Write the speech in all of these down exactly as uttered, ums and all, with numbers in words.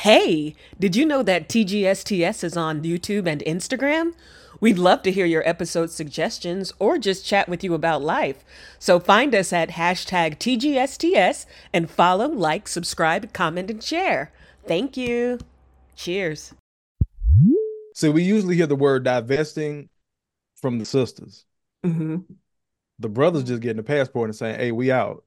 Hey, did you know that T G S T S is on YouTube and Instagram? We'd love to hear your episode suggestions or just chat with you about life. So find us at hashtag T G S T S and follow, like, subscribe, comment, and share. Thank you. Cheers. So we usually hear the word divesting from the sisters. Mm-hmm. The brothers just getting the passport and saying, "Hey, we out."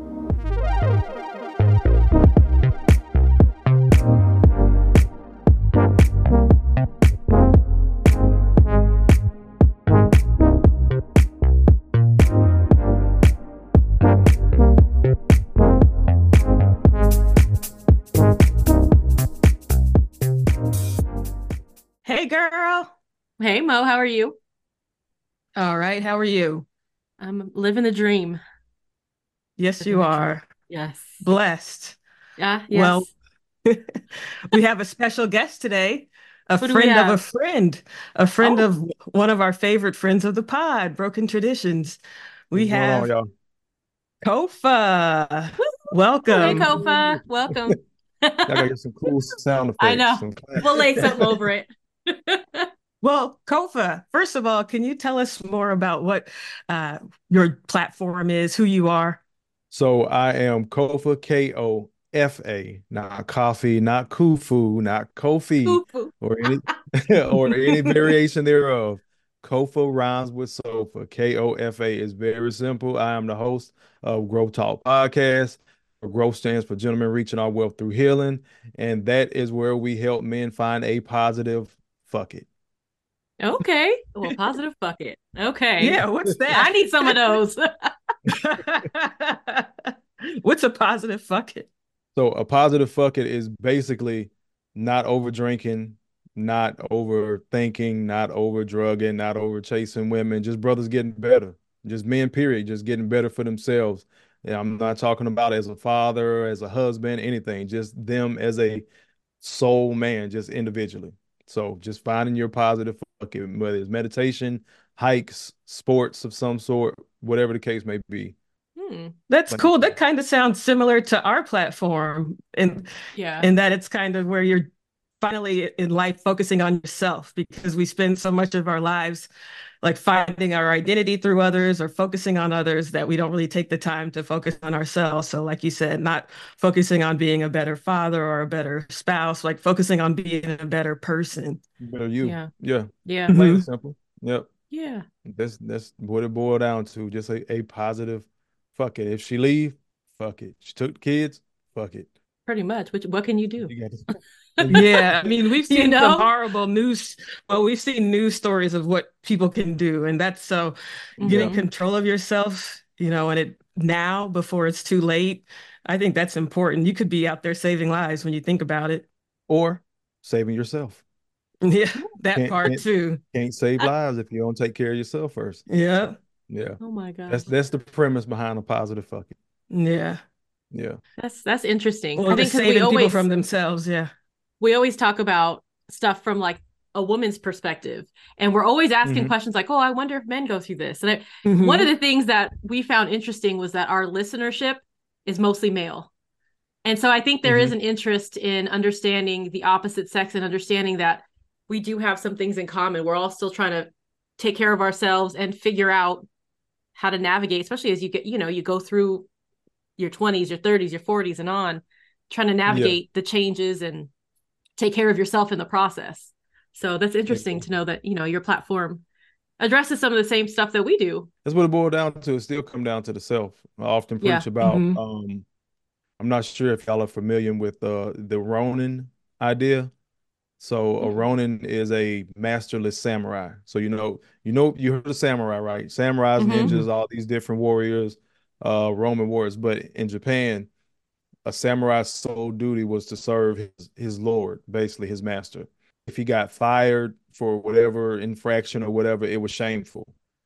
Hey, girl. Hey Mo, how are you? All right, how are you? I'm living the dream. Yes, Living you the dream. are. Yes. Blessed. Yeah, Well, yes. we have a special guest today, a Who do we friend of a have? friend, a friend Oh, of one of our favorite friends of the pod, Broken Traditions. We What's going on, have y'all? Kofa. woo! Hey Welcome. Kofa, welcome. Y'all gotta get some cool sound I effects, know. some We'll claps. lay something over it. Well, Kofa, first of all, can you tell us more about what uh, your platform is, who you are? So I am Kofa, K O F A, not coffee, not Kufu, not Kofi, Fufu. or any or any variation thereof. Kofa rhymes with sofa. K O F A is very simple. I am the host of Growth Talk Podcast. Growth stands for Gentlemen Reaching Our Wealth Through Healing, and that is where we help men find a positive fuck it. Okay. Well, positive bucket. Okay. Yeah, what's I that? need some of those. What's a positive fuck it? So a positive fuck it is basically not over drinking, not overthinking, not over drugging, not over chasing women, just brothers getting better. Just men, period, just getting better for themselves. Yeah, I'm not talking about as a father, as a husband, anything, just them as a soul man, just individually. So just finding your positive fuck it, whether it's meditation, hikes, sports of some sort, whatever the case may be. Hmm. That's But cool. That kind of sounds similar to our platform in Yeah. in that it's kind of where you're finally in life focusing on yourself because we spend so much of our lives like finding our identity through others or focusing on others that we don't really take the time to focus on ourselves. So like you said, not focusing on being a better father or a better spouse, like focusing on being a better person. better you. Yeah. Yeah. Yeah. Plain and Mhm. simple. Yep. Yeah. That's that's what it boiled down to. Just a, a positive fuck it. If she leave, fuck it. She took the kids, fuck it. Pretty much. Which what can you do? You got to, Yeah, I mean, we've You seen some know? horrible news. Well, we've seen news stories of what people can do, and that's so getting yeah. Hmm. control of yourself, you know, and it now before it's too late. I think that's important. You could be out there saving lives when you think about it. Or saving yourself. Yeah, that Can't part can't too. can't save I, lives if you don't take care of yourself first. Yeah, Yeah. oh my That's gosh. that's the premise behind a positive fuck it. yeah. Yeah. That's that's interesting. Well, I think just because we saving people always from themselves. Yeah. we always talk about stuff from like a woman's perspective, and we're always asking hmm questions like, "Oh, I wonder if men go through this." And I, one of Hmm. the things that we found interesting was that our listenership is mostly male, and so I think there is hmm an interest in understanding the opposite sex and understanding that we do have some things in common. We're all still trying to take care of ourselves and figure out how to navigate, especially as you get, you know, you go through your twenties, your thirties, your forties, and on, trying to Yeah. navigate the changes and take care of yourself in the process. So that's interesting to Exactly. know that, you know, your platform addresses some of the same stuff that we do. That's what it boiled down to. It still come down to the self. I often Yeah. preach about Hmm. um I'm not sure if y'all are familiar with uh, the Ronin idea. So a Mm-mm. Ronin is a masterless samurai. So you know, you know, you heard of samurai, right? Samurais, Mm-hmm. ninjas, Hmm. all these different warriors, uh, Roman warriors. But in Japan, a samurai's sole duty was to serve his, his lord, basically his master. If he got fired for whatever infraction or whatever, it was shameful.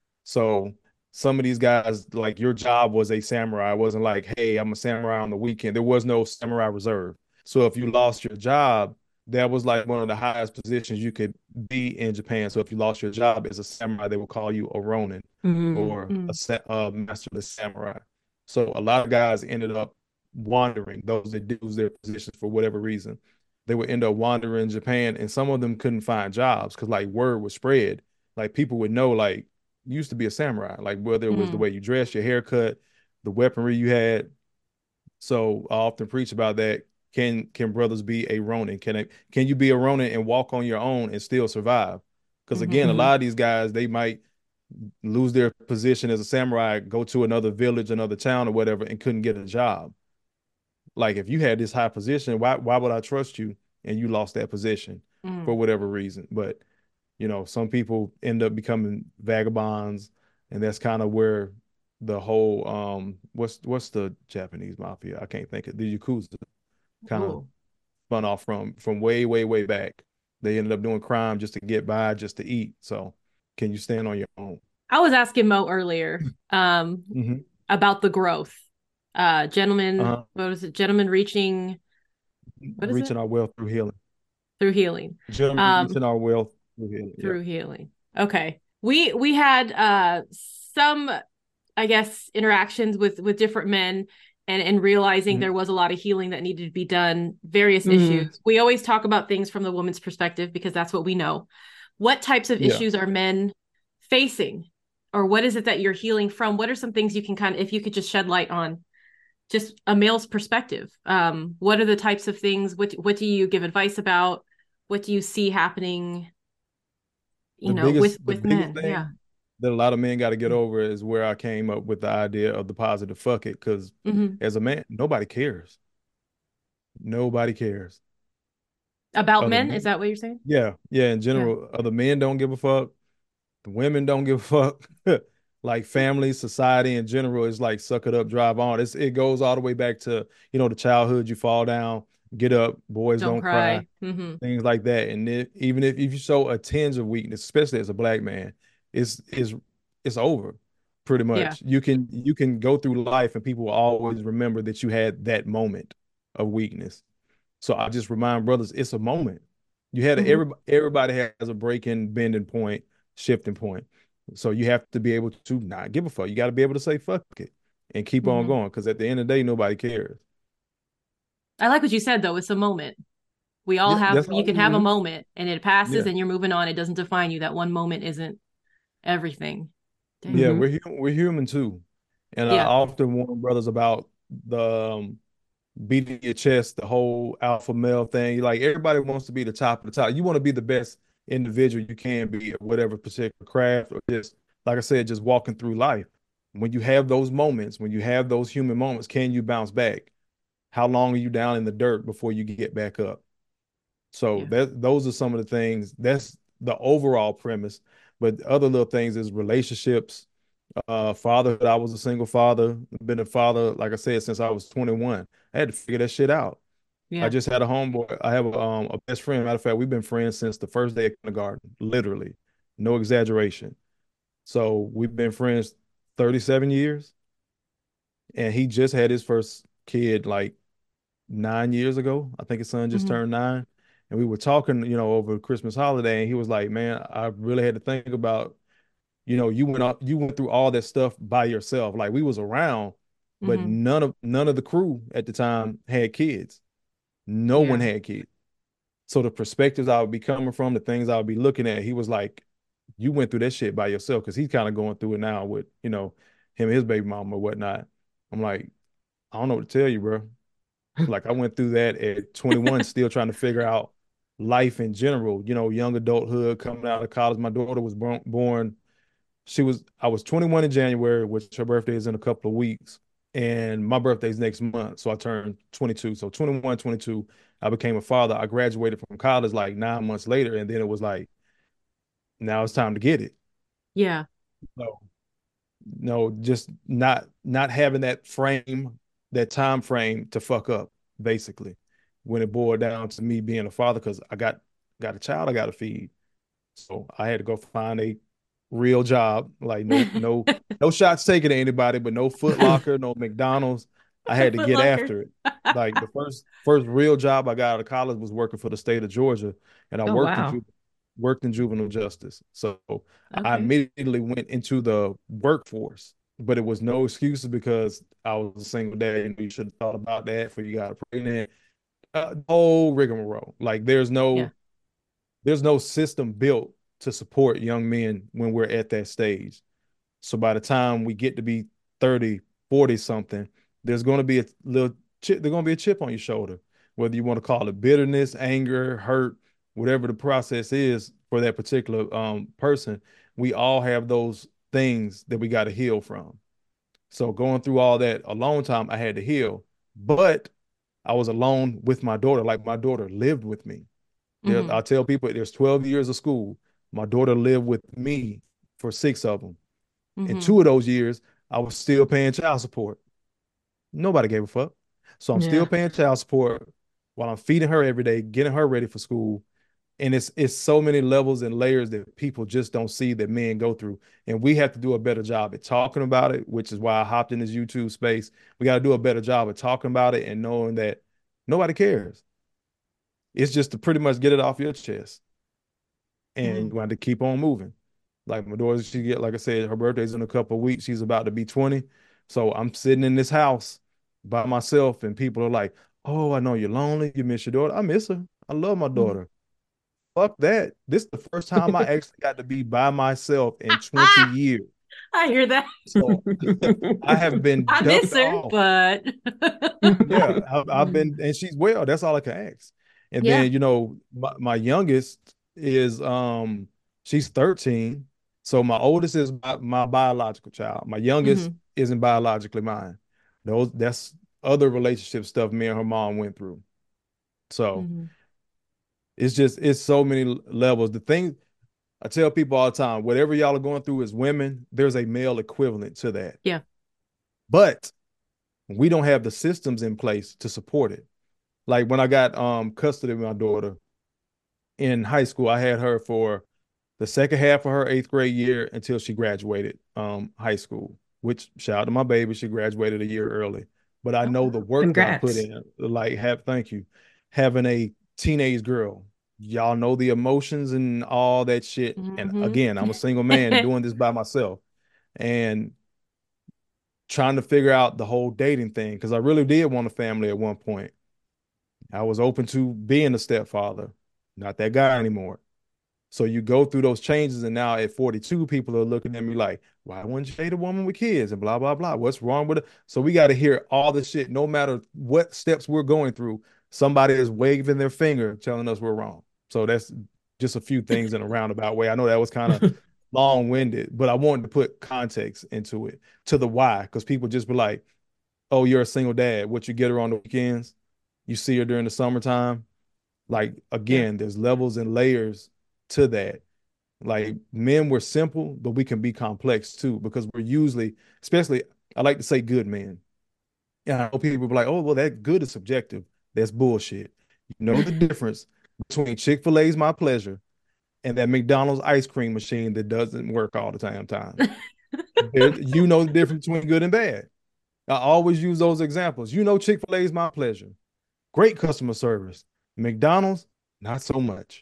So some of these guys, like your job was a samurai. It wasn't like, hey, I'm a samurai on the weekend. There was no samurai reserve. So if you lost your job, that was like one of the highest positions you could be in Japan. So if you lost your job as a samurai, they would call you a Ronin or a, Mm. sa- a masterless samurai. So a lot of guys ended up wandering, those that lose their positions for whatever reason. they would end up wandering in Japan, and some of them couldn't find jobs because like word was spread. Like people would know, like you used to be a samurai, like whether it was the Mm. way you dressed, your haircut, the weaponry you had. So I often preach about that. Can can brothers be a Ronin? Can it can you be a Ronin and walk on your own and still survive? Because again, Mm-hmm. a Mhm. lot of these guys, they might lose their position as a samurai, go to another village, another town, or whatever, and couldn't get a job. Like if you had this high position, why why would I trust you? And you lost that position for Mm. whatever reason. But you know, some people end up becoming vagabonds, and that's kind of where the whole um what's what's the Japanese mafia? I can't think of the Yakuza kind of Oh. spun off from from way, way, way back. They ended up doing crime just to get by, just to eat. So can you stand on your own? I was asking Mo earlier um, Mm-hmm. about the growth. Uh, gentlemen, Uh-huh. what was it? Gentlemen reaching, what is it? Reaching our wealth through healing. Through healing. Gentlemen Um, reaching our wealth through healing. Yep. through healing. Okay. We we had uh some, I guess, interactions with with different men, and and realizing Mhm. there was a lot of healing that needed to be done, various Mhm. issues. We always talk about things from the woman's perspective because that's what we know. What types of Yeah. issues are men facing? Or what is it that you're healing from? What are some things you can kind of, if you could just shed light on just a male's perspective? Um, what are the types of things? What what do you give advice about? What do you see happening, you The know, with biggest the with biggest men? Yeah. thing that a lot of men got to get over is where I came up with the idea of the positive fuck it. Because Hmm. as a man, nobody cares. Nobody cares. About Other men, is men, that what you're saying? yeah, yeah. In Yeah. general, other men don't give a fuck. The women don't give a fuck. Like family, society in general is like suck it up, drive on. It's it goes all the way back to, you know, the childhood. You fall down, get up, boys Don't don't cry, cry. Hmm. things like that. And if, even if, if you show a tinge of weakness, especially as a black man, it's it's it's over pretty Yeah. much. You can you can go through life and people will always remember that you had that moment of weakness. So I just remind brothers, it's a moment. You had a, Hmm. everybody everybody has a breaking, bending point, shifting point. So you have to be able to not give a fuck. You got to be able to say fuck it and keep on Hmm. going. Because at the end of the day, nobody cares. I like what you said though. It's a moment. We all Yeah, have, that's you all. can have a Mhm. moment and it passes Yeah. and you're moving on. It doesn't define you. That one moment isn't everything. Yeah, Dang. Mhm. we're hu- we're human too, and I Yeah. often warn brothers about the um, beating your chest, the whole alpha male thing. Like everybody wants to be the top of the top. You want to be the best individual you can be at whatever particular craft, or just like I said, just walking through life. When you have those moments, when you have those human moments, can you bounce back? How long are you down in the dirt before you get back up? So Yeah. that those are some of the things. That's the overall premise. But other little things is relationships, uh, fatherhood. I was a single father, been a father, like I said, since I was twenty-one. I had to figure that shit out. I Yeah. just had a homeboy. I have a, um, a best friend. Matter of fact, we've been friends since the first day of kindergarten, literally, no exaggeration. So we've been friends thirty-seven years, and he just had his first kid like nine years ago. I think his son just Hmm. turned nine. And we were talking, you know, over the Christmas holiday, and he was like, "Man, I really had to think about, you know, you went up, you went through all that stuff by yourself. Like we was around, but Hmm. none of none of the crew at the time had kids. No one Yeah. had kids. So the perspectives I would be coming from, the things I would be looking at, he was like, you went through that shit by yourself because he's kind of going through it now with, you know, him and his baby mama or whatnot. I'm like, I don't know what to tell you, bro. Like I went through that at twenty-one, still trying to figure out life in general, you know, young adulthood, coming out of college. My daughter was born, born she was, I was twenty-one in January, which her birthday is in a couple of weeks. And my birthday's next month. So I turned twenty-two. So twenty-one, twenty-two, I became a father. I graduated from college like nine months later. And then it was like, now it's time to get it. Yeah. So no, just not not having that frame, that time frame to fuck up, basically, when it boiled down to me being a father, because I got got a child I got to feed. So I had to go find a real job, like no no no shots taken at anybody, but no Foot Locker, no McDonald's. I had to Foot get Locker. after it. Like the first first real job I got out of college was working for the state of Georgia, and I Oh worked in wow. ju- worked in juvenile justice. So I Okay. immediately went into the workforce, but it was no excuses because I was a single dad. You know, you should have thought about that before you got pregnant. uh, whole rigmarole. Like there's no Yeah. there's no system built to support young men when we're at that stage. So by the time we get to be thirty, forty something, there's going to be a little chip, there's going to be a chip on your shoulder, whether you want to call it bitterness, anger, hurt, whatever the process is for that particular um, person. We all have those things that we got to heal from. So going through all that a long time, I had to heal, but I was alone with my daughter. Like my daughter lived with me. There, Mhm. I tell people there's twelve years of school. My daughter lived with me for six of them. In Mhm. two of those years, I was still paying child support. Nobody gave a fuck. So I'm still Yeah. paying child support while I'm feeding her every day, getting her ready for school. And it's it's so many levels and layers that people just don't see that men go through. And we have to do a better job at talking about it, which is why I hopped in this YouTube space. We got to do a better job of talking about it and knowing that nobody cares. It's just to pretty much get it off your chest. And Mhm. you want to keep on moving. Like my daughter, she get, like I said, her birthday's in a couple of weeks. She's about to be twenty. So I'm sitting in this house by myself, and people are like, "Oh, I know you're lonely. You miss your daughter." I miss her. I love my Mhm. daughter. Fuck that. This is the first time I actually got to be by myself in twenty Ah, years. I hear that. So I have been I miss ducked her, off. but Yeah, I've, I've been, and she's well. That's all I can ask. And yeah. then, you know, my, my youngest is um she's thirteen. So my oldest is my, my biological child. My youngest Mhm. isn't biologically mine. Those that's other relationship stuff me and her mom went through. So Mhm. it's just it's so many levels. The thing I tell people all the time, whatever y'all are going through as women, there's a male equivalent to that. Yeah. But we don't have the systems in place to support it. Like when I got um custody of my daughter in high school, I had her for the second half of her eighth grade year until she graduated um high school, which shout out to my baby, she graduated a year early. But I Oh, know the wow. work that I put Congrats. in, like have thank you, having a teenage girl. Y'all know the emotions and all that shit. And Mhm. again, I'm a single man doing this by myself and trying to figure out the whole dating thing because I really did want a family at one point. I was open to being a stepfather, not that guy anymore. So you go through those changes, and now at forty-two, people are looking at me like, why wouldn't you date a woman with kids and blah, blah, blah? What's wrong with it? So we got to hear all the shit, no matter what steps we're going through. Somebody is waving their finger telling us we're wrong. So that's just a few things in a roundabout way. I know that was kind of long-winded, but I wanted to put context into it to the why, because people just be like, oh, you're a single dad. What, you get her on the weekends? You see her during the summertime? Like, Yeah. again, there's levels and layers to that. Like, men were simple, but we can be complex too, because we're usually, especially, I like to say good men. And I know people be like, oh, well, that good is subjective. That's bullshit. You know the difference between Chick-fil-A's My Pleasure and that McDonald's ice cream machine that doesn't work all the time time. There, you know the difference between good and bad. I always use those examples. You know, Chick-fil-A's My Pleasure. Great customer service. McDonald's, not so much.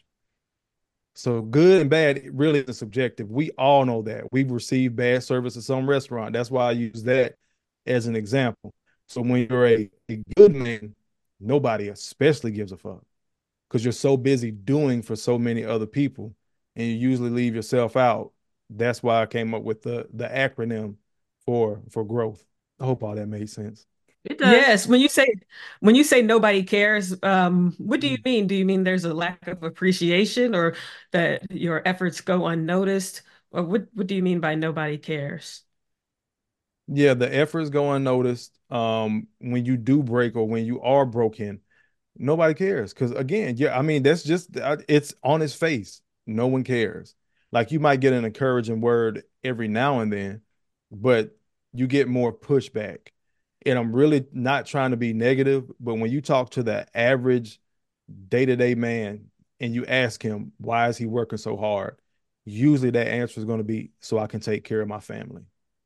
So good and bad really is subjective. We all know that. We've received bad service at some restaurant. That's why I use that as an example. So when you're a, a good man, nobody especially gives a fuck because you're so busy doing for so many other people and you usually leave yourself out. That's why I came up with the the acronym for for growth. I hope all that made sense. It does. Yes, when you say when you say nobody cares, um, what do you mean? Do you mean there's a lack of appreciation or that your efforts go unnoticed? Or what what do you mean by nobody cares? Yeah, the efforts go unnoticed. Um, when you do break or when you are broken, nobody cares. Because again, yeah, I mean, that's just uh, it's on its face. No one cares. Like you might get an encouraging word every now and then, but you get more pushback. And I'm really not trying to be negative, but when you talk to the average day-to-day man and you ask him, why is he working so hard? Usually that answer is going to be so I can take care of my family.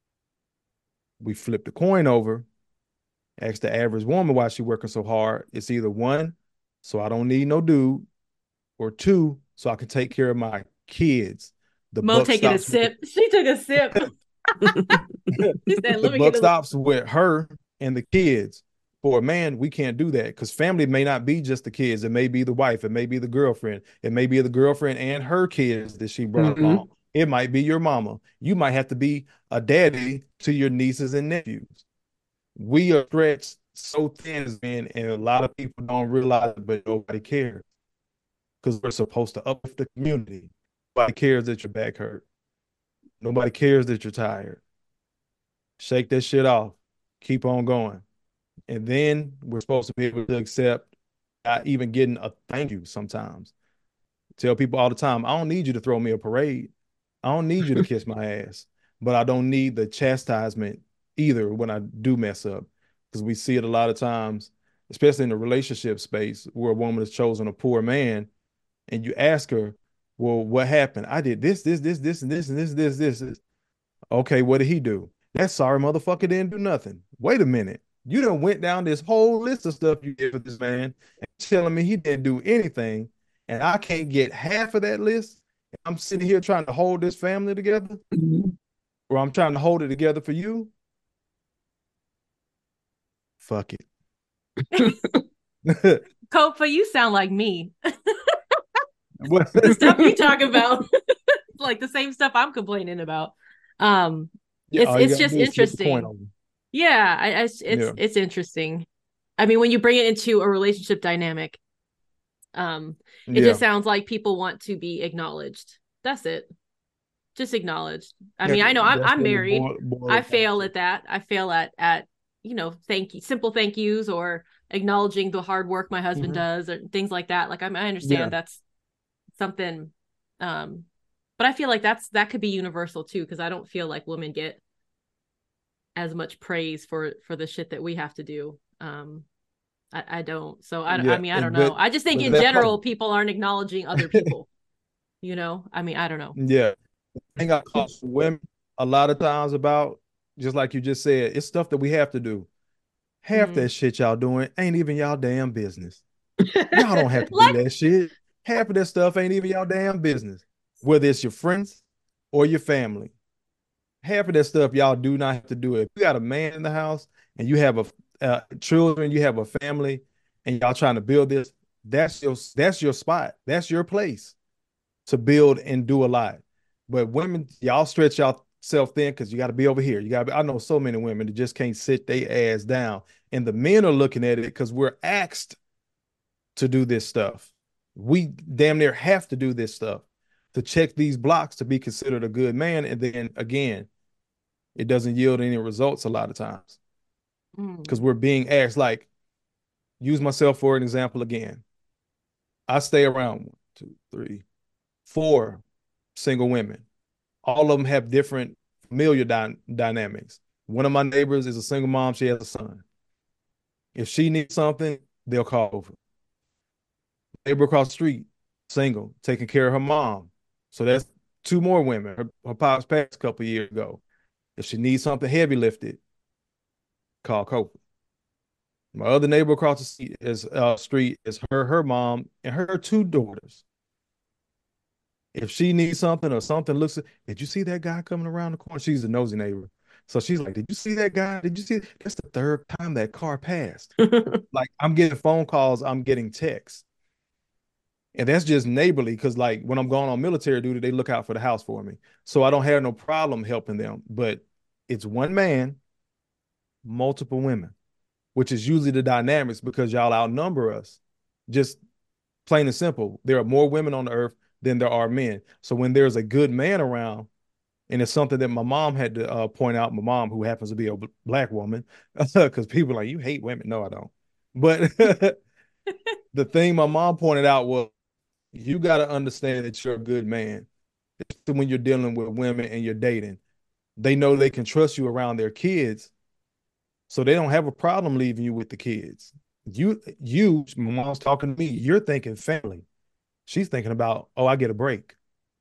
We flip the coin over, ask the average woman why she working so hard. It's either one, so I don't need no dude, or two, so I can take care of my kids. The Mo buck taking a stops with sip. She took a sip. She said, the "Let me get buck a." stops with her and the kids. For a man, we can't do that because family may not be just the kids. It may be the wife. It may be the girlfriend. It may be the girlfriend and her kids that she brought Mm-hmm. along. It might be your mama. You might have to be a daddy to your nieces and nephews. We are stretched so thin as men, and a lot of people don't realize it, but nobody cares because we're supposed to uplift the community. Nobody cares that your back hurt. Nobody cares that you're tired. Shake that shit off. Keep on going. And then we're supposed to be able to accept not even getting a thank you sometimes. Tell people all the time, I don't need you to throw me a parade. I don't need you to kiss my ass, but I don't need the chastisement either when I do mess up. Because we see it a lot of times, especially in the relationship space, where a woman has chosen a poor man, and you ask her, well, what happened? I did this, this, this, this, and this, and this, this, this. this. Okay, what did he do? That sorry motherfucker didn't do nothing. Wait a minute. You done went down this whole list of stuff you did for this man and telling me he didn't do anything, and I can't get half of that list. I'm sitting here trying to hold this family together, Mm-hmm. or I'm trying to hold it together for you. Fuck it. Kofa, you sound like me. What? The stuff you talk about, like the same stuff I'm complaining about. Um, Yeah, it's all you it's gotta just do is flip the coin interesting. over. Yeah, I, I it's Yeah. it's interesting. I mean, when you bring it into a relationship dynamic, um, it Yeah. just sounds like people want to be acknowledged. That's it. Just acknowledged. I Yeah, mean, I know I'm that's I'm what it married. boil- boils I down fail to. at that. I fail at at you know, thank you, simple thank yous, or acknowledging the hard work my husband Mhm. does, or things like that. Like, I, I understand Yeah. that's something, um, but I feel like that's that could be universal too, because I don't feel like women get as much praise for for the shit that we have to do. Um, I, I don't. So I I Yeah. mean, I don't And know. but I just think but in that general, part, people aren't acknowledging other people. You know, I mean, I don't know. yeah. Thing I talk to women a lot of times about, just like you just said, it's stuff that we have to do. Half Mm. that shit y'all doing ain't even y'all damn business. Y'all don't have to do Like, that shit. Half of that stuff ain't even y'all damn business. Whether it's your friends or your family. Half of that stuff y'all do not have to do it. If you got a man in the house and you have a uh, children, you have a family, and y'all trying to build this, that's your that's your spot. That's your place to build and do a lot. But women, y'all stretch yourself thin because you got to be over here. You got. I know so many women that just can't sit their ass down, and the men are looking at it because we're asked to do this stuff. We damn near have to do this stuff to check these blocks to be considered a good man, and then again, it doesn't yield any results a lot of times because mm. we're being asked. Like, use myself for an example again. I stay around one, two, three, four single women. All of them have different familiar dy- dynamics. One of my neighbors is a single mom. She has a son. If she needs something, they'll call over. Neighbor across the street, single, taking care of her mom. So that's two more women. Her, her pops passed a couple of years ago. If she needs something heavy lifted, call Kofi. My other neighbor across the street is uh, street is her her mom and her two daughters. If she needs something or something looks, did you see that guy coming around the corner? She's a nosy neighbor. So she's like, did you see that guy? Did you see? That's the third time that car passed. Like, I'm getting phone calls, I'm getting texts. And that's just neighborly because, like, when I'm going on military duty, they look out for the house for me. So I don't have no problem helping them. But it's one man, multiple women, which is usually the dynamics because y'all outnumber us. Just plain and simple. There are more women on the earth than there are men. So when there's a good man around, and it's something that my mom had to uh, point out, my mom, who happens to be a b- black woman, because people are like, you hate women. No, I don't. But the thing my mom pointed out was, you got to understand that you're a good man. Especially when you're dealing with women and you're dating. They know they can trust you around their kids, so they don't have a problem leaving you with the kids. You, you, my mom's talking to me. You're thinking family. She's thinking about, oh, I get a break.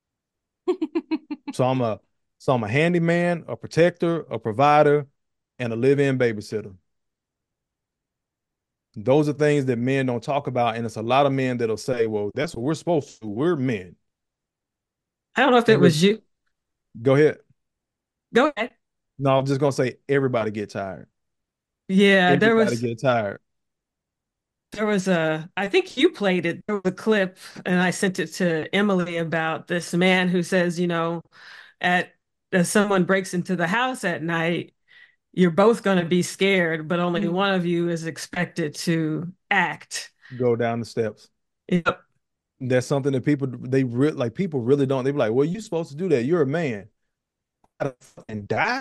So I'm a, so I'm a handyman, a protector, a provider, and a live-in babysitter. Those are things that men don't talk about, and it's a lot of men that'll say, "Well, that's what we're supposed to do. We're men." I don't know if it Every, was you. go ahead. Go ahead. No, I'm just gonna say everybody get tired. Yeah, there Everybody was get tired. there was a I think you played it. There was a clip and I sent it to Emily about this man who says, you know, at if someone breaks into the house at night, you're both going to be scared, but only Mm. one of you is expected to act. Go down the steps. Yep. That's something that people they re like people really don't. They be like, "Well, you're supposed to do that. You're a man." I gotta fucking die.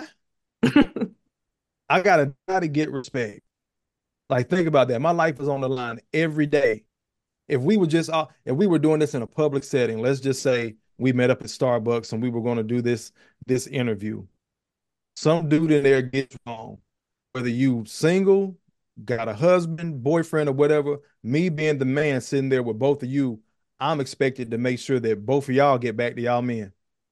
I gotta die to get respect. Like, think about that. My life is on the line every day. If we were just uh, if we were doing this in a public setting, let's just say we met up at Starbucks and we were going to do this this interview. Some dude in there gets wrong. Whether you single, got a husband, boyfriend, or whatever, me being the man sitting there with both of you, I'm expected to make sure that both of y'all get back to y'all men.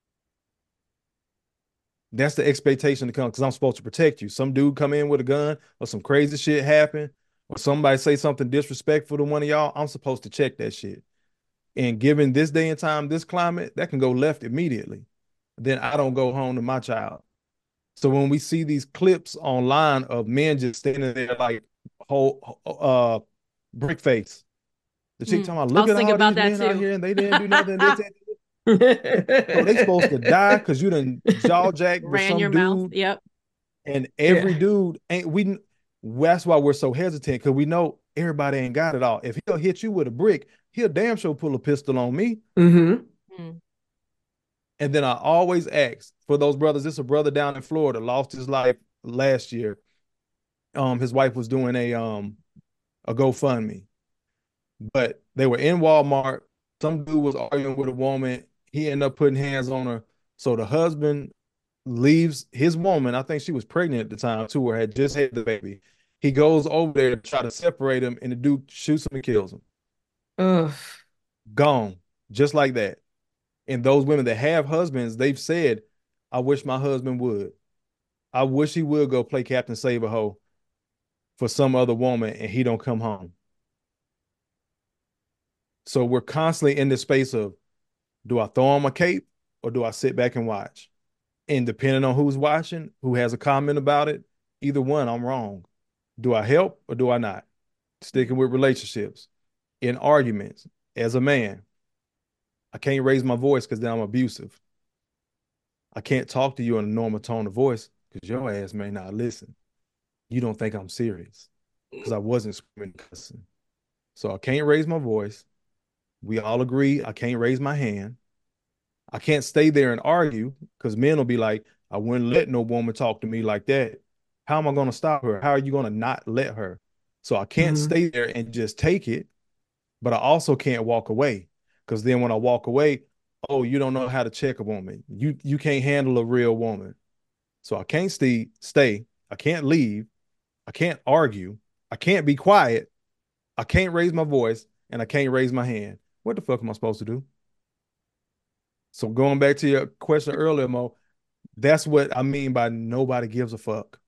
That's the expectation to come because I'm supposed to protect you. Some dude come in with a gun or some crazy shit happen or somebody say something disrespectful to one of y'all, I'm supposed to check that shit. And given this day and time, this climate, that can go left immediately. Then I don't go home to my child. So when we see these clips online of men just standing there like whole uh brick face, the chick Mm. talking about, I look was at thinking all about these that men out too. here and they didn't do nothing. This, so they supposed to die because you done jaw jacked with Ran your some mouth. dude, Yep. and Yeah. every dude ain't we. That's why we're so hesitant because we know everybody ain't got it all. If he'll hit you with a brick, he'll damn sure pull a pistol on me. Mm-hmm. Mm. And then I always ask for those brothers. This is a brother down in Florida lost his life last year. Um, his wife was doing a um a GoFundMe, but they were in Walmart. Some dude was arguing with a woman. He ended up putting hands on her. So the husband leaves his woman. I think she was pregnant at the time too, or had just had the baby. He goes over there to try to separate him, and the dude shoots him and kills him. Ugh. Gone, just like that. And those women that have husbands, they've said, "I wish my husband would. I wish he would go play Captain Save-A-Ho for some other woman, and he don't come home." So we're constantly in this space of, do I throw him a cape or do I sit back and watch? And depending on who's watching, who has a comment about it, either one, I'm wrong. Do I help or do I not? Sticking with relationships, in arguments, as a man, I can't raise my voice because then I'm abusive. I can't talk to you in a normal tone of voice because your ass may not listen. You don't think I'm serious because I wasn't screaming and cussing. So I can't raise my voice. We all agree I can't raise my hand. I can't stay there and argue because men will be like, I wouldn't let no woman talk to me like that. How am I going to stop her? How are you going to not let her? So I can't Mm-hmm. stay there and just take it, but I also can't walk away because then when I walk away, oh, you don't know how to check a woman. You you can't handle a real woman. So I can't stay, stay. I can't leave. I can't argue. I can't be quiet. I can't raise my voice and I can't raise my hand. What the fuck am I supposed to do? So going back to your question earlier, Mo, that's what I mean by nobody gives a fuck.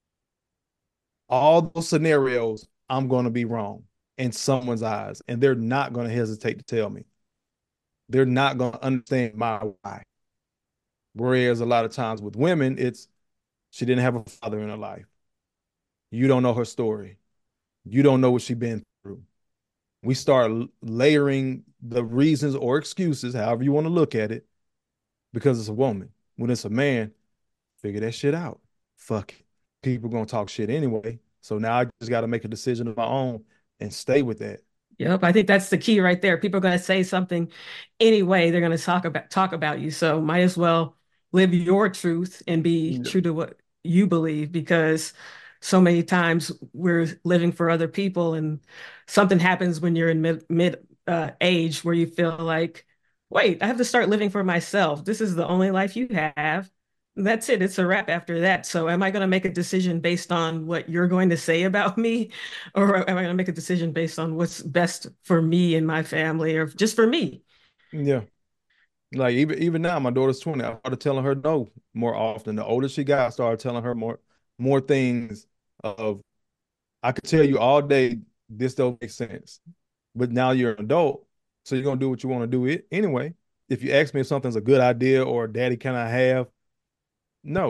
All those scenarios, I'm going to be wrong in someone's eyes, and they're not going to hesitate to tell me. They're not going to understand my why. Whereas a lot of times with women, it's she didn't have a father in her life. You don't know her story. You don't know what she's been through. We start layering the reasons or excuses, however you want to look at it, because it's a woman. When it's a man, figure that shit out. Fuck it. People gonna talk shit anyway. So now I just gotta make a decision of my own and stay with that. Yep, I think that's the key right there. People are going to say something anyway. They're going to talk about talk about you. So might as well live your truth and be Yeah. true to what you believe because so many times we're living for other people and something happens when you're in mid mid uh, age where you feel like, wait, I have to start living for myself. This is the only life you have. That's it. It's a wrap after that. So am I going to make a decision based on what you're going to say about me? Or am I going to make a decision based on what's best for me and my family or just for me? Yeah. Like even even now, my daughter's twenty. I started telling her no more often. The older she got, I started telling her more more things of I could tell you all day this don't make sense. But now you're an adult, so you're gonna do what you want to do it anyway. If you ask me if something's a good idea or daddy, can I have? No.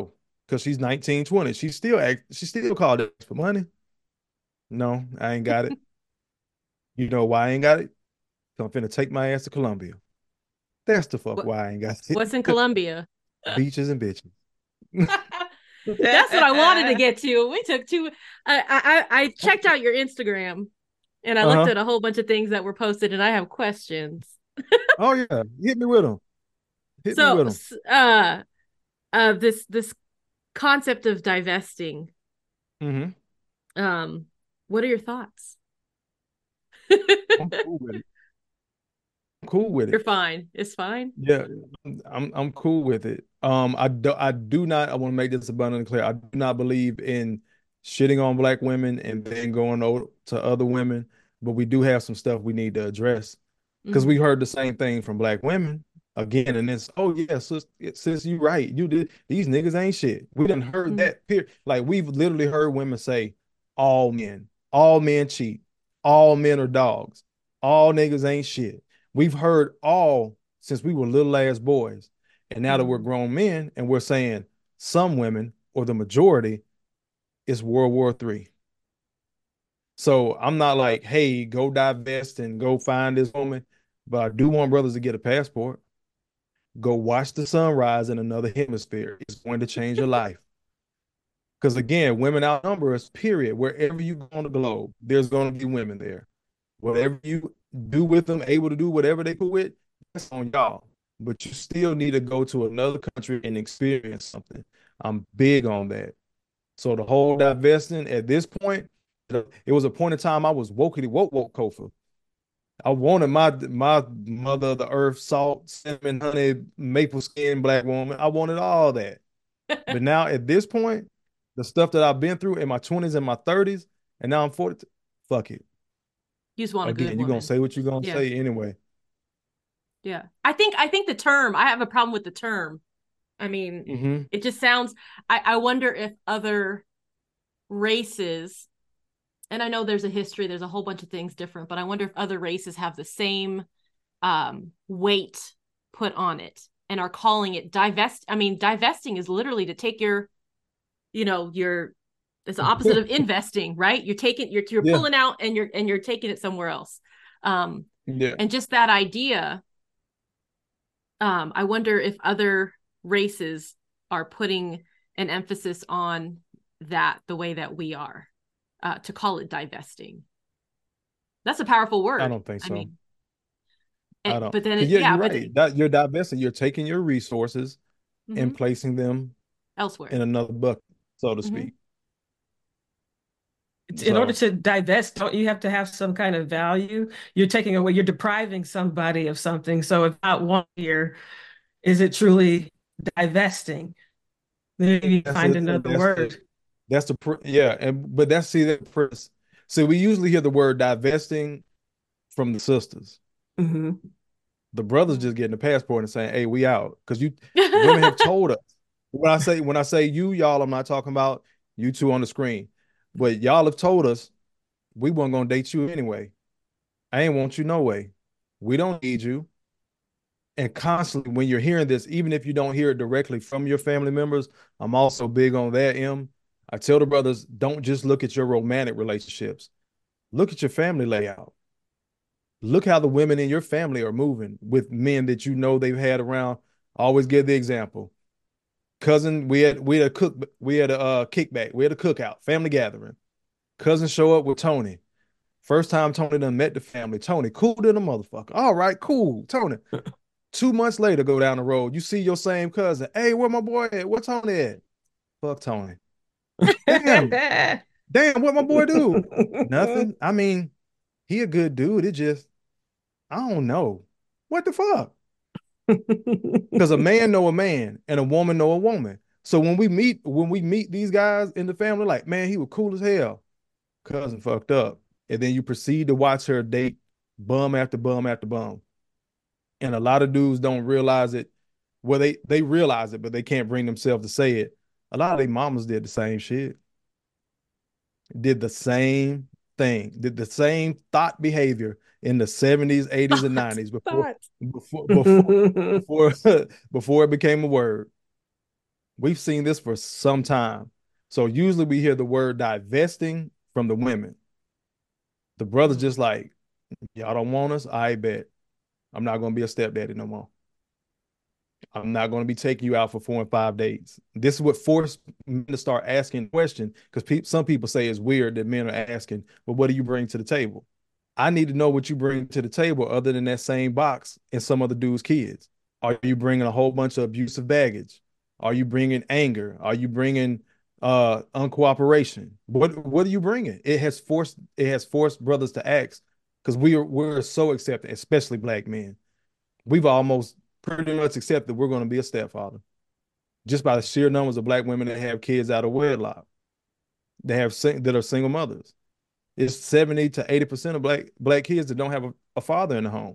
because she's nineteen, twenty. She still act, she still called it for money. No, I ain't got it. You know why I ain't got it? 'Cause I'm finna take my ass to Colombia. That's the fuck What, why I ain't got what's in it. Colombia? Beaches and bitches. That's what I wanted to get to. We took two. I I I checked out your Instagram, and I looked Uh-huh. at a whole bunch of things that were posted, and I have questions. Oh yeah, hit me with them. Hit me So, with them. s- uh, uh, this this concept of divesting. Mm-hmm. Um, what are your thoughts? I'm cool with it. I'm cool with You're it. fine. It's fine. Yeah, I'm I'm cool with it. Um, I do I do not. I want to make this abundantly clear. I do not believe in shitting on black women and then going over to other women. But we do have some stuff we need to address because we Mhm. heard the same thing from black women again. And it's oh yeah, sis, sis, you right. You did these niggas ain't shit. We done heard Mhm. that. Period. Like we've literally heard women say, all men, all men cheat, all men are dogs, all niggas ain't shit. We've heard all since we were little ass boys. And now that we're Mhm. grown men and we're saying some women or the majority is World War Three. So I'm not like, hey, go divest and go find this woman. But I do want brothers to get a passport. Go watch the sunrise in another hemisphere. It's going to change your life. Because again, women outnumber us, period. Wherever you go on the globe, there's going to be women there. Whatever you do with them, able to do whatever they could with, that's on y'all. But you still need to go to another country and experience something. I'm big on that. So the whole divesting at this point, it was a point in time I was wokey woke woke Kofa. I wanted my my mother of the earth, salt, cinnamon, honey, maple skin black woman. I wanted all that. But now at this point, the stuff that I've been through in my twenties and my thirties, and now I'm forty, fuck it. You just want a good Again, you're gonna woman. say what you're gonna Yeah. say anyway. Yeah. I think I think the term, I have a problem with the term. I mean, Mm-hmm. it just sounds I, I wonder if other races, and I know there's a history, there's a whole bunch of things different, but I wonder if other races have the same um weight put on it and are calling it divest. I mean, divesting is literally to take your, you know, your it's the opposite of investing, right? You're taking you're you're Yeah, pulling out and you're and you're taking it somewhere else. Um yeah. and just that idea, um, I wonder if other races are putting an emphasis on that the way that we are, uh, to call it divesting. That's a powerful I word. don't think I so. mean, I it, don't. but then Because it, yeah, yeah, you're but right. That you're divesting. You're taking your resources and mm-hmm, placing them elsewhere. in another bucket, so to Mm-hmm. speak. In order So to divest, don't you have to have some kind of value? You're taking away, you're depriving somebody of something. So if not one here, is it truly divesting? Maybe that's find it, and another that's the word. that's the pr- yeah, and but that's see that purpose. So we usually hear the word divesting from the sisters. Hmm. The brothers just getting the passport and saying, "Hey, we out." Because you women have told us. When I say when I say you, y'all, I'm not talking about you two on the screen, but y'all have told us we weren't gonna date you anyway. I ain't want you no way. We don't need you. And constantly, when you're hearing this, even if you don't hear it directly from your family members, I'm also big on that. M. I tell the brothers, don't just look at your romantic relationships. Look at your family layout. Look how the women in your family are moving with men that you know they've had around. I always give the example. Cousin, we had we had a cook, we had a uh, kickback, we had a cookout, family gathering. Cousin show up with Tony. First time Tony done met the family. Tony, cool to the motherfucker. All right, cool. Tony. Two months later, go down the road. You see your same cousin. Hey, where my boy at? Where Tony at? Fuck Tony. Damn. Damn, what my boy do? Nothing. I mean, he a good dude. It just, I don't know. What the fuck? Because a man know a man and a woman know a woman. So when we meet, when we meet these guys in the family, like, man, he was cool as hell. Cousin fucked up. And then you proceed to watch her date bum after bum after bum. And a lot of dudes don't realize it. Well, they they realize it, but they can't bring themselves to say it. A lot of their mamas did the same shit, did the same thing, did the same thought behavior in the seventies, eighties, and Thought, nineties before thought. before before before before it became a word. We've seen this for some time. So usually we hear the word divesting from the women. The brother's just like, y'all don't want us? I bet. I'm not going to be a stepdaddy no more. I'm not going to be taking you out for four and five dates. This is what forced men to start asking questions because pe- some people say it's weird that men are asking, but what do you bring to the table? I need to know what you bring to the table other than that same box and some other dude's kids. Are you bringing a whole bunch of abusive baggage? Are you bringing anger? Are you bringing uh uncooperation? What what are you bringing? It has forced it has forced brothers to ask because we are we're so accepted, especially black men. We've almost pretty much accepted we're going to be a stepfather just by the sheer numbers of black women that have kids out of wedlock. They have that are single mothers. It's seventy to eighty percent of black black kids that don't have a, a father in the home.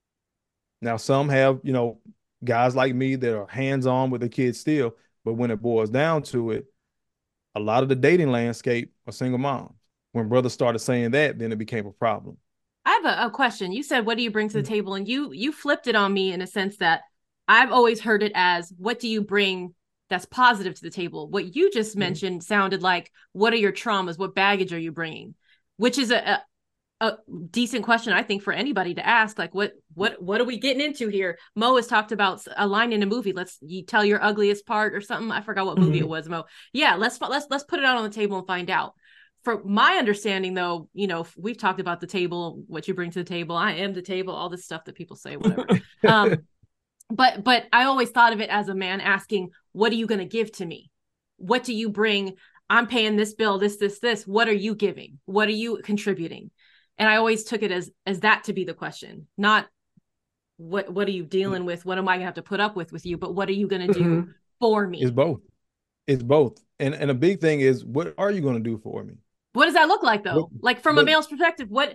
Now, some have, you know, guys like me that are hands-on with the kids still, but when it boils down to it, a lot of the dating landscape are single moms. When brothers started saying that, then it became a problem. I have a, a question. You said, what do you bring to the table? And you you flipped it on me in a sense that I've always heard it as, what do you bring that's positive to the table? What you just mentioned mm-hmm. sounded like, what are your traumas? What baggage are you bringing? Which is a, a a decent question, I think, for anybody to ask. Like, what what what are we getting into here? Mo has talked about a line in a movie. Let's you tell your ugliest part or something. I forgot what movie mm-hmm. it was, Mo. Yeah, let's let's let's put it out on the table and find out. For my understanding, though, you know, we've talked about the table, what you bring to the table. I am the table, all this stuff that people say, whatever. um, but but I always thought of it as a man asking, what are you going to give to me? What do you bring? I'm paying this bill, this, this, this. What are you giving? What are you contributing? And I always took it as as that to be the question, not what what are you dealing with? What am I gonna have to put up with with you? But what are you gonna do mm-hmm. for me? It's both. It's both. And and a big thing is, what are you gonna do for me? What does that look like though? What, like from what, a male's perspective, what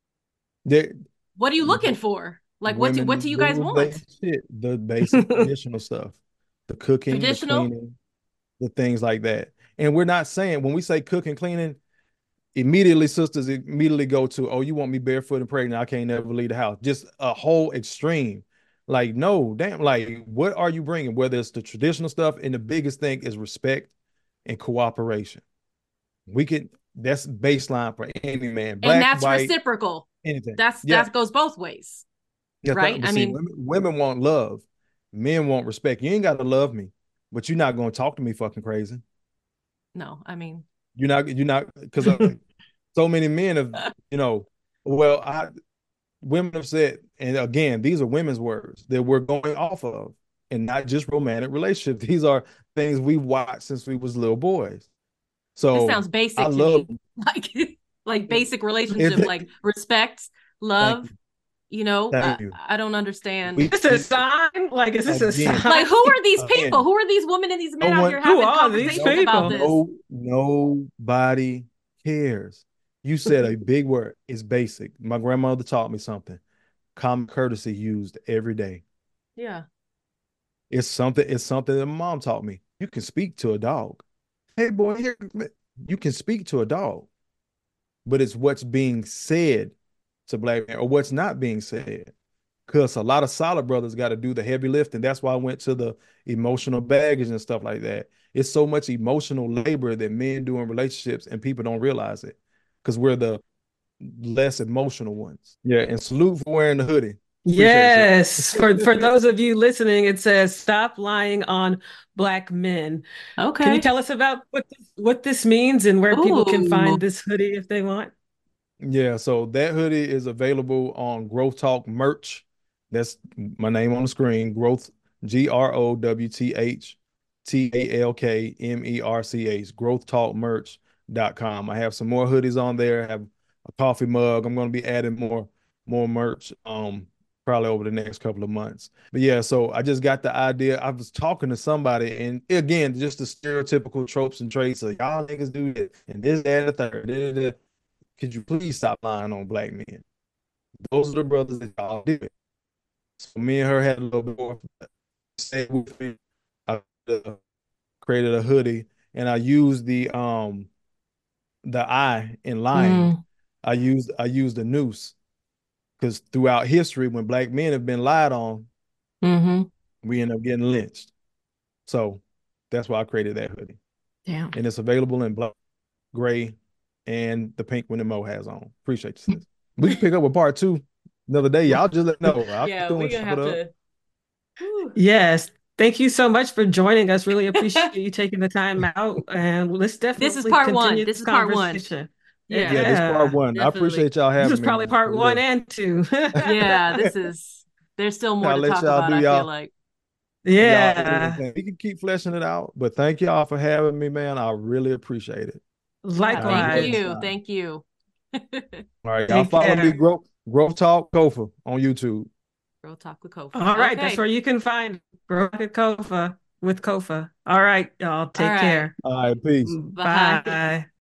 what are you looking for? Like what do, what do you guys want? Shit, the basic traditional stuff, the cooking, traditional? the cleaning, the things like that. And we're not saying when we say cooking, cleaning, immediately sisters immediately go to, oh, you want me barefoot and pregnant, I can't never leave the house. Just a whole extreme. Like, no, damn, like, what are you bringing? Whether it's the traditional stuff, and the biggest thing is respect and cooperation. We can, that's baseline for any man. Black, and that's white, reciprocal. Anything. That's yeah. That goes both ways. Yeah, right? I see, mean, women, women want love. Men want respect. You ain't got to love me, but you're not going to talk to me fucking crazy. No, I mean, You're not, you're not, because so many men have, you know, well, I, women have said, and again, these are women's words that we're going off of, and not just romantic relationships. These are things we watched since we was little boys. So this sounds basic I to love, me, like, like basic relationship, like respect, love. You know, I, you. I don't understand. We, is this a sign? Like, is this again, a sign? Like, who are these people? Again, who are these women and these men no out here having conversations about this? No, nobody cares. You said a big word. It's basic. My grandmother taught me something. Common courtesy used every day. Yeah. It's something, it's something that my mom taught me. You can speak to a dog. Hey, boy, here, you can speak to a dog. But it's what's being said to black men or what's not being said. Because a lot of solid brothers got to do the heavy lifting. That's why I went to the emotional baggage and stuff like that. It's so much emotional labor that men do in relationships, and people don't realize it because we're the less emotional ones. Yeah, and salute for wearing the hoodie. Appreciate yes, for for those of you listening, it says stop lying on black men. Okay, can you tell us about what this, what this means and where Ooh. people can find this hoodie if they want? Yeah, so that hoodie is available on Growth Talk merch. That's my name on the screen. Growth, G R O W T H T A L K M E R C H, growth talk merch dot com. I have some more hoodies on there. I have a coffee mug. I'm going to be adding more more merch um probably over the next couple of months. But yeah, so I just got the idea. I was talking to somebody, and again, just the stereotypical tropes and traits of y'all niggas do this and this, that, and the third. Da, da, da. Could you please stop lying on black men? Those are the brothers that y'all do it. So me and her had a little bit more say with me. I uh, created a hoodie, and I used the um the I in lying. Mm. I used I used a noose because throughout history, when black men have been lied on, mm-hmm. we end up getting lynched. So That's why I created that hoodie. Damn. And it's available in black, gray, and the pink one that Mo has on. Appreciate you, sis. We can pick up with part two another day. Y'all just let me know. I'll Yeah, we're gonna have to. Whew. Yes. Thank you so much for joining us. Really appreciate you taking the time out. And let's definitely This is part one. continue This is part one. conversation. Yeah, Yeah, this is part one. definitely. I appreciate y'all having me. This is probably man, part for one real. and two. Yeah, this is. There's still more I'll to let talk y'all about. do I y'all- feel like. Y'all do Yeah. everything. We can keep fleshing it out, but thank y'all for having me, man. I really appreciate it. Yeah, Likewise. thank you. Anytime. Thank you. All right, y'all Take follow me, care. Growth, Growth Talk Kofa on YouTube. Girl Talk with Kofa. All right. Okay. That's where you can find Rocket Kofa with Kofa. All right, y'all. Take right. care. All right, peace. Bye. Bye.